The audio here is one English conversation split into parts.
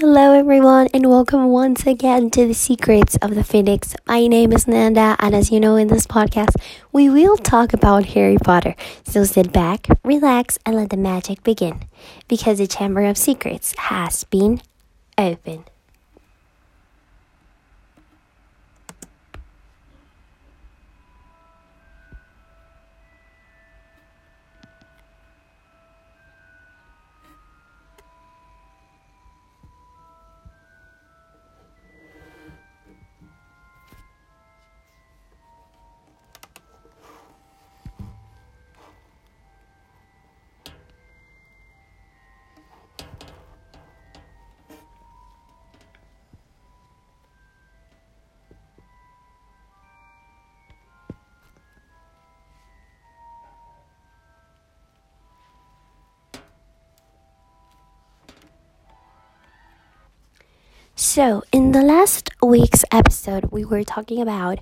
Hello everyone and welcome once again to the Secrets of the Phoenix. My name is Nanda and as you know in this podcast, we will talk about Harry Potter. So sit back, relax and let the magic begin because the Chamber of Secrets has been opened. So, in the last week's episode, we were kept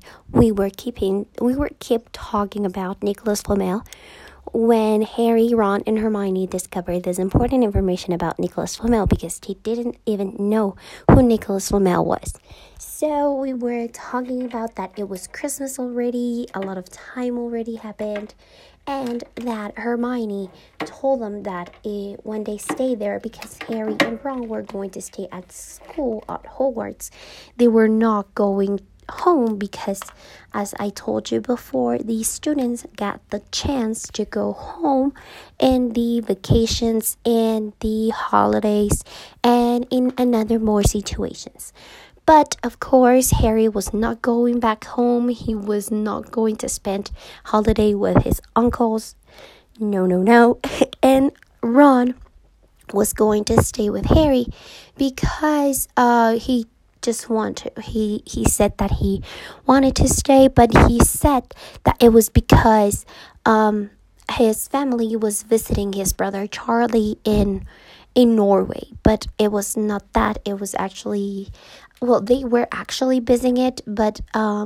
talking about Nicholas Flamel when Harry, Ron, and Hermione discovered this important information about Nicholas Flamel because they didn't even know who Nicholas Flamel was. So, we were talking about that it was Christmas already, a lot of time already happened, and that Hermione told them that when they stay there, because Harry and Ron were going to stay at school at Hogwarts, they were not going home because, as I told you before, the students got the chance to go home in the vacations and the holidays and in another more situations. But, of course, Harry was not going back home. He was not going to spend holiday with his uncles. No. And Ron was going to stay with Harry because he said that he wanted to stay, but he said that it was because his family was visiting his brother Charlie in Norway. But it was not that. It was actually... Well, they were actually visiting it, but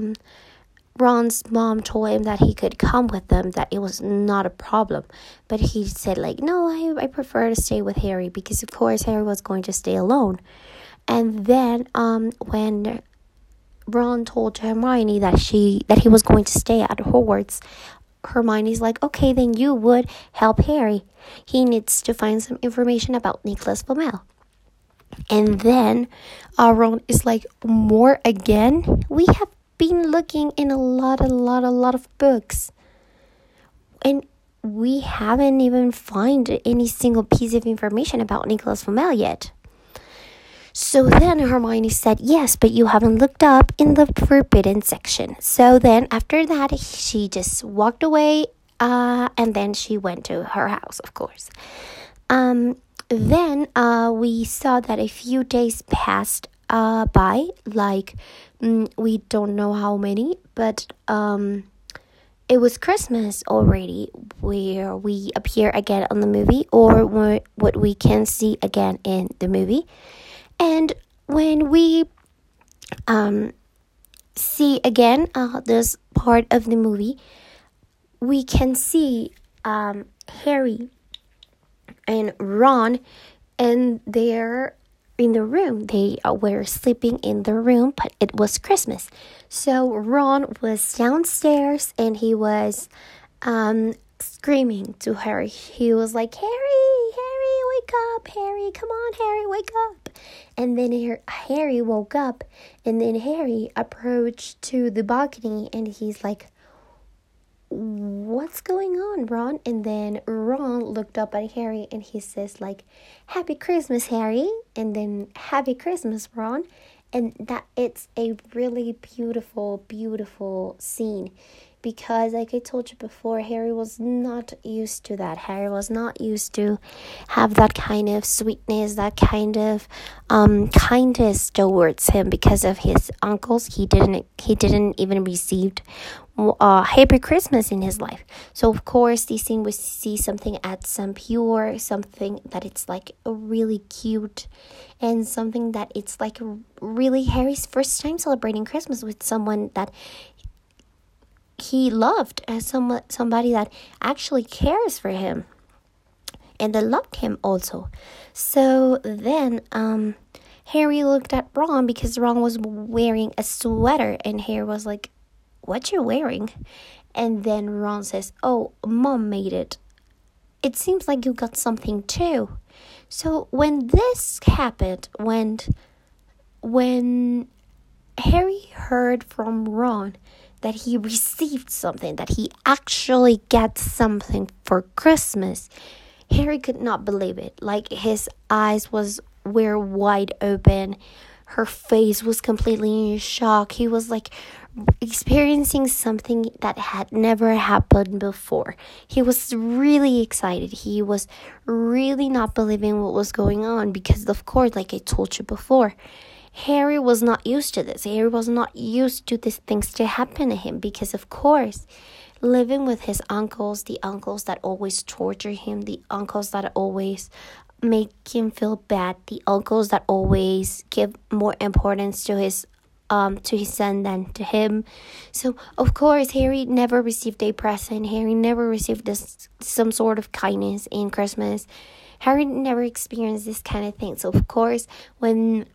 Ron's mom told him that he could come with them, that it was not a problem. But he said, no, I prefer to stay with Harry because, of course, Harry was going to stay alone. And then when Ron told Hermione that he was going to stay at Hogwarts, Hermione's like, okay, then you would help Harry. He needs to find some information about Nicholas Flamel. And then Ron is like, more again? We have been looking in a lot of books. And we haven't even found any single piece of information about Nicholas Flamel yet. So then Hermione said, yes, but you haven't looked up in the forbidden section. So then after that, she just walked away and then she went to her house, of course. Then we saw that a few days passed by, we don't know how many, but it was Christmas already, where we appear again on the movie, or what we can see again in the movie. And when we see again this part of the movie, we can see Harry and Ron, and they're in the room. They were sleeping in the room, but it was Christmas. So Ron was downstairs, and he was screaming to Harry. He was like, Harry, wake up. Harry, come on, Harry, wake up. And then Harry woke up, and then Harry approached to the balcony, and he's like, what's going on, Ron? And then Ron looked up at Harry and he says Happy Christmas, Harry, and then Happy Christmas, Ron. And that it's a really beautiful scene, because like I told you before, Harry was not used to that. Harry was not used to have that kind of sweetness, that kind of kindness towards him because of his uncles. He didn't even received Happy Christmas in his life. So of course this scene we see something at some pure, something that it's like really cute, and something that it's like really Harry's first time celebrating Christmas with someone that he loved, as somebody that actually cares for him and that loved him also. So then Harry looked at Ron because Ron was wearing a sweater, and Harry was like, "What you wearing?" And then Ron says, "Oh, Mom made it. It seems like you got something too." So when this happened, when Harry heard from Ron that he received something, that he actually gets something for Christmas, Harry could not believe it. Like, his eyes were wide open. Her face was completely in shock. He was like experiencing something that had never happened before. He was really excited. He was really not believing what was going on because, of course, like I told you before, Harry was not used to this. Harry was not used to these things to happen to him because, of course, living with his uncles, the uncles that always torture him, the uncles that always make him feel bad, the uncles that always give more importance to his son than to him. So, of course, Harry never received a present. Harry never received some sort of kindness in Christmas. Harry never experienced this kind of thing. So, of course, when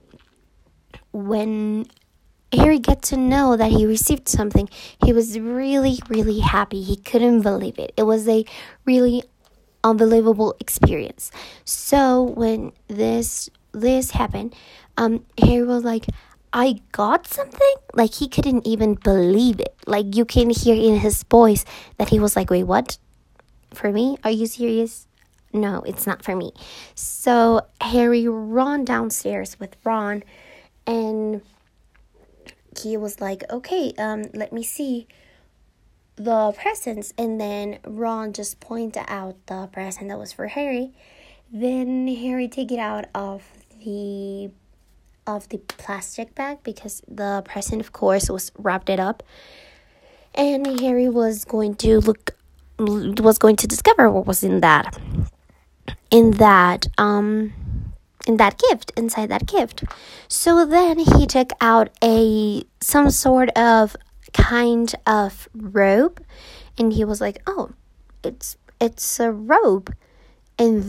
Harry got to know that he received something, he was really, really happy. He couldn't believe it. It was a really unbelievable experience. So when this happened, Harry was like, "I got something?" Like, he couldn't even believe it. Like, you can hear in his voice that he was like, "Wait, what? For me? Are you serious?" "No, it's not for me." So Harry ran downstairs with Ron, and he was like, "Okay, let me see the presents." And then Ron just pointed out the present that was for Harry. Then Harry took it out of the plastic bag because the present, of course, was wrapped it up. And Harry was going to discover what was inside that gift. So then he took out some sort of kind of robe, and he was like, "Oh, it's a robe." And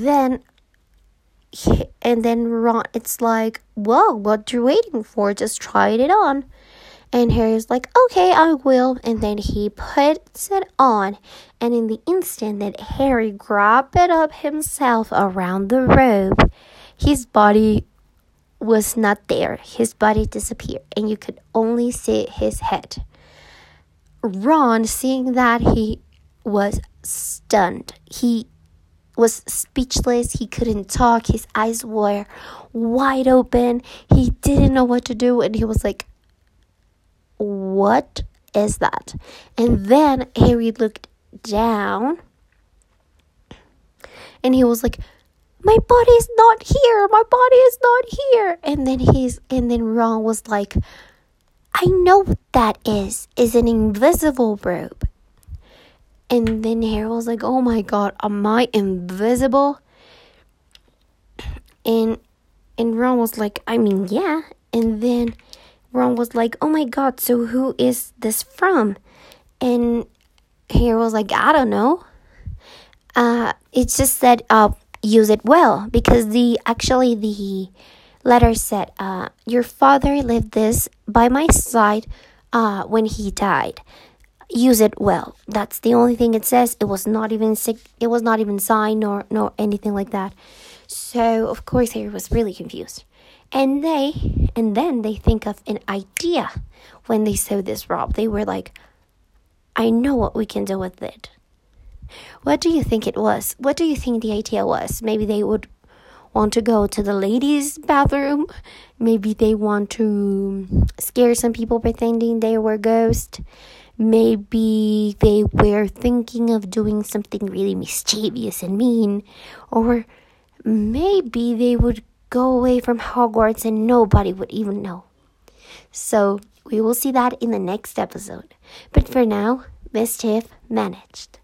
then Ron, it's like, "Whoa, what you waiting for? Just try it on." And Harry's like, "Okay, I will." And then he puts it on, and in the instant that Harry grabbed it up himself around the robe, his body was not there. His body disappeared, and you could only see his head. Ron, seeing that, he was stunned. He was speechless. He couldn't talk. His eyes were wide open. He didn't know what to do, and he was like, "What is that?" And then Harry looked down, and he was like, "My body is not here. My body is not here." And then Ron was like, "I know what that is. It's an invisible robe." And then Harry was like, "Oh my God, am I invisible?" And Ron was like, "I mean, yeah." And then Ron was like, "Oh my God, so who is this from?" And Harry was like, "I don't know. It just said, use it well," because the letter said, "Your father left this by my side when he died. Use it well." That's the only thing it says. It was not even signed nor anything like that. So of course Harry was really confused. And then they think of an idea when they saw this robe. They were like, "I know what we can do with it." What do you think it was? What do you think the idea was? Maybe they would want to go to the ladies' bathroom. Maybe they want to scare some people pretending they were ghosts. Maybe they were thinking of doing something really mischievous and mean. Or maybe they would go away from Hogwarts and nobody would even know. So we will see that in the next episode. But for now, mischief managed.